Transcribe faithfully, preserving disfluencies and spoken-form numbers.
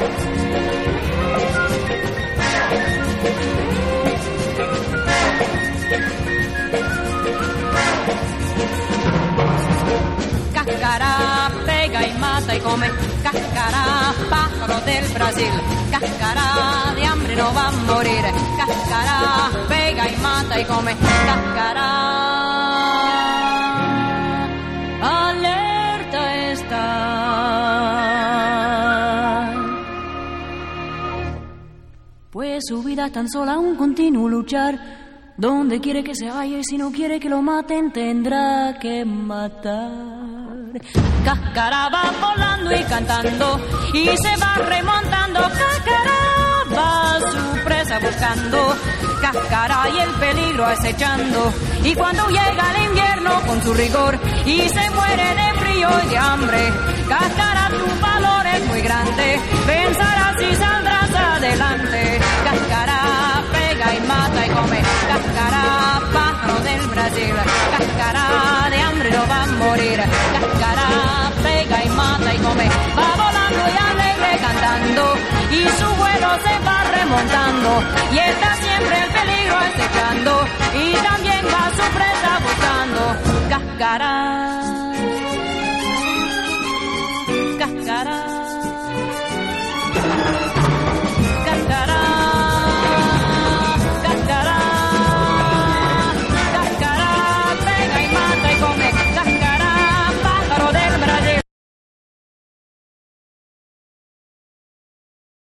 Cáscara, pega y mata y come. Cáscara, pájaro del Brasil. Cáscara, de hambre no va a morir. Cáscara, pega y mata y come. Cáscara, alerta está. Pues su vida es tan sola un continuo luchar. Donde quiere que se vaya y si no quiere que lo maten tendrá que matar. Cáscara va volando y cantando y se va remontando. Cáscara va su presa buscando. Cáscara y el peligro acechando. Y cuando llega el invierno con su rigor y se muere de frío y de hambre, Cáscara, tu valor es muy grande. Pensarás y saldrás adelante. Cáscara, pega y mata y come. Cáscara, pájaro del Brasil. Cáscara, de hambre no va a morir. Cáscara, pega y mata y come. Va volando y alegre cantando y su vuelo se va remontando. Y está siempre el peligro acechando y también va su presa buscando. Cáscara.